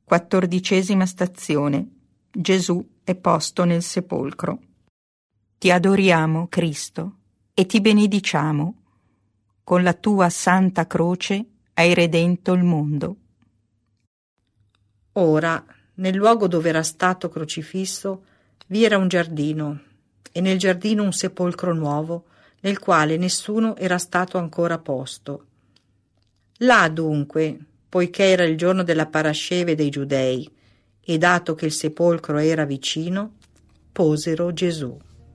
14ª stazione. Gesù è posto nel sepolcro. Ti adoriamo, Cristo, e ti benediciamo. Con la tua santa croce hai redento il mondo. Ora, nel luogo dove era stato crocifisso, vi era un giardino, e nel giardino un sepolcro nuovo, nel quale nessuno era stato ancora posto. Là dunque, poiché era il giorno della parasceve dei Giudei, e dato che il sepolcro era vicino, posero Gesù.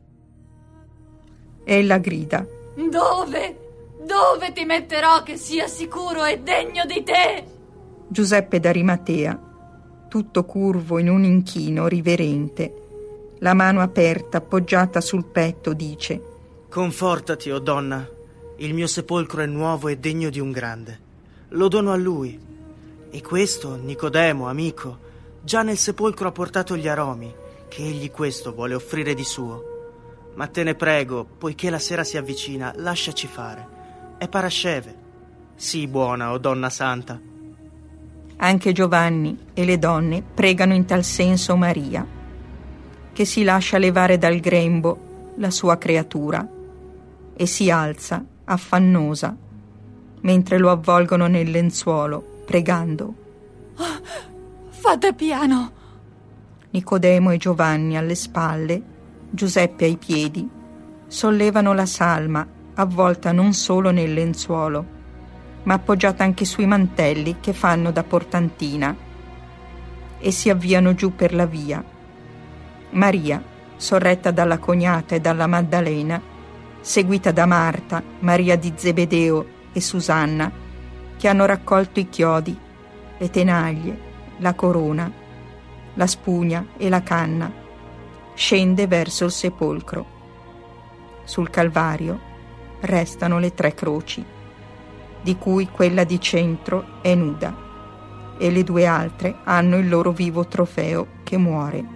Ella grida: Dove ti metterò che sia sicuro e degno di te? Giuseppe d'Arimatea, tutto curvo in un inchino riverente, la mano aperta appoggiata sul petto, dice: Confortati, o donna, il mio sepolcro è nuovo e degno di un grande. Lo dono a lui. E questo, Nicodemo, amico, già nel sepolcro ha portato gli aromi, che egli questo vuole offrire di suo. Ma te ne prego, poiché la sera si avvicina, lasciaci fare. È parasceve. Sii buona, o donna santa. Anche Giovanni e le donne pregano in tal senso Maria, che si lascia levare dal grembo la sua creatura e si alza, affannosa, mentre lo avvolgono nel lenzuolo, pregando. Fate piano. Nicodemo e Giovanni alle spalle, Giuseppe ai piedi, sollevano la salma, avvolta non solo nel lenzuolo, ma appoggiata anche sui mantelli che fanno da portantina, e si avviano giù per la via. Maria, sorretta dalla cognata e dalla Maddalena, seguita da Marta, Maria di Zebedeo e Susanna, che hanno raccolto i chiodi, le tenaglie, la corona, la spugna e la canna, scende verso il sepolcro. Sul Calvario restano le 3 croci, di cui quella di centro è nuda, e le 2 altre hanno il loro vivo trofeo che muore.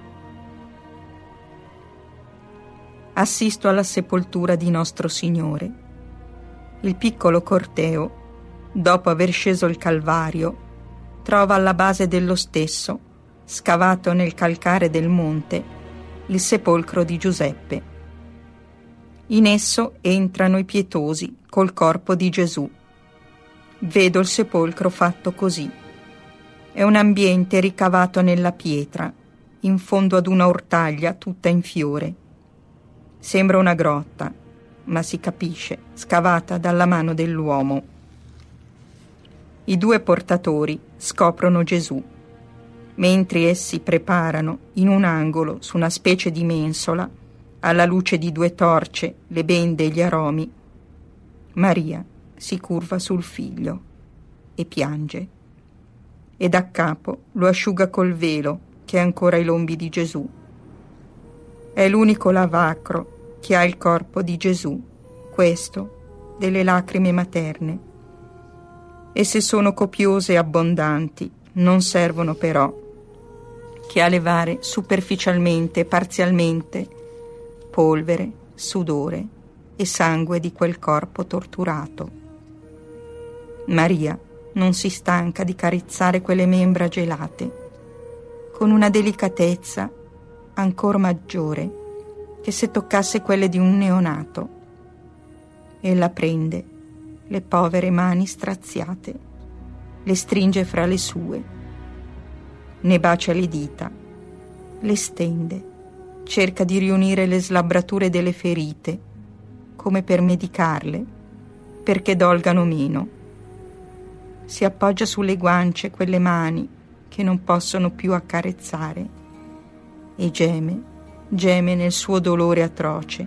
Assisto alla sepoltura di Nostro Signore. Il piccolo corteo, dopo aver sceso il Calvario, trova alla base dello stesso, scavato nel calcare del monte, il sepolcro di Giuseppe. In esso entrano i pietosi col corpo di Gesù. Vedo il sepolcro fatto così. È un ambiente ricavato nella pietra, in fondo ad una ortaglia tutta in fiore. Sembra una grotta, ma si capisce, scavata dalla mano dell'uomo. I 2 portatori scoprono Gesù. Mentre essi preparano, in un angolo, su una specie di mensola, alla luce di 2 torce, le bende e gli aromi, Maria si curva sul figlio e piange, e da capo lo asciuga col velo che è ancora ai lombi di Gesù. È l'unico lavacro che ha il corpo di Gesù, questo delle lacrime materne. Esse sono copiose e abbondanti, non servono però che a levare superficialmente e parzialmente polvere, sudore e sangue di quel corpo torturato. Maria non si stanca di carizzare quelle membra gelate con una delicatezza ancor maggiore che se toccasse quelle di un neonato. Ella prende le povere mani straziate, le stringe fra le sue, ne bacia le dita, le stende, cerca di riunire le slabbrature delle ferite, come per medicarle, perché dolgano meno. Si appoggia sulle guance quelle mani che non possono più accarezzare e geme nel suo dolore atroce.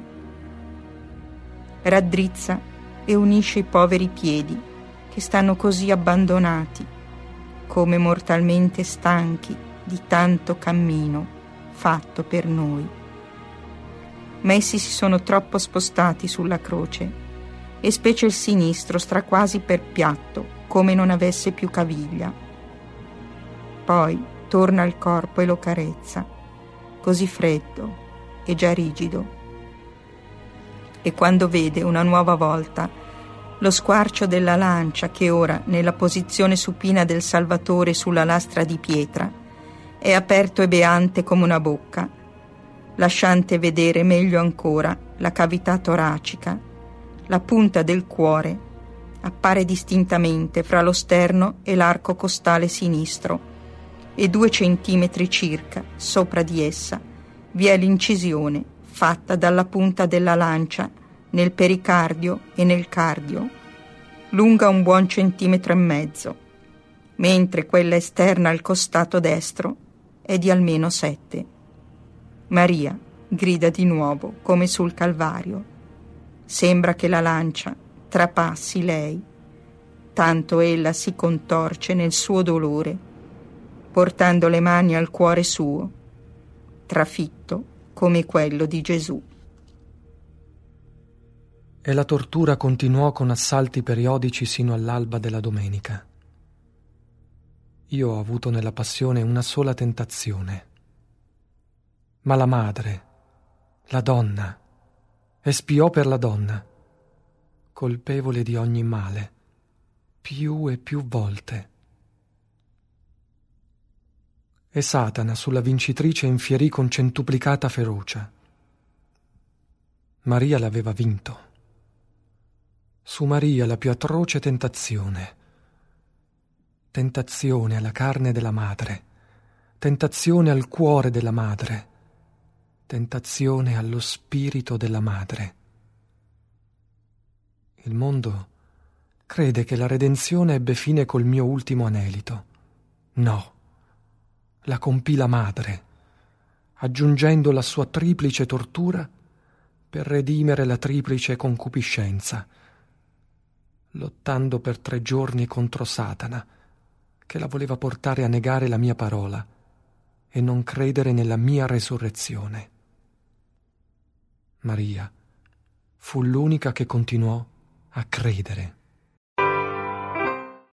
Raddrizza e unisce i poveri piedi che stanno così abbandonati, come mortalmente stanchi di tanto cammino fatto per noi. Ma essi si sono troppo spostati sulla croce, e specie il sinistro sta quasi per piatto, come non avesse più caviglia. Poi torna al corpo e lo carezza, così freddo e già rigido. E quando vede una nuova volta lo squarcio della lancia che ora, nella posizione supina del Salvatore sulla lastra di pietra, è aperto e beante come una bocca, lasciante vedere meglio ancora la cavità toracica, la punta del cuore, appare distintamente fra lo sterno e l'arco costale sinistro, e 2 centimetri circa sopra di essa vi è l'incisione fatta dalla punta della lancia nel pericardio e nel cardio, lunga un buon 1,5 centimetri, mentre quella esterna al costato destro è di almeno 7. Maria grida di nuovo come sul Calvario. Sembra che la lancia trapassi lei, tanto ella si contorce nel suo dolore, portando le mani al cuore suo, trafitto come quello di Gesù. E la tortura continuò con assalti periodici sino all'alba della domenica. Io ho avuto nella passione una sola tentazione. Ma la madre, la donna, espiò per la donna, colpevole di ogni male, più e più volte. E Satana sulla vincitrice infierì con centuplicata ferocia. Maria l'aveva vinto. Su Maria la più atroce tentazione alla carne della madre, tentazione al cuore della madre, tentazione allo spirito della madre. Il mondo crede che la redenzione ebbe fine col mio ultimo anelito. No, la compì la madre, aggiungendo la sua triplice tortura per redimere la triplice concupiscenza, lottando per 3 giorni contro Satana, che la voleva portare a negare la mia parola e non credere nella mia resurrezione. Maria fu l'unica che continuò a credere.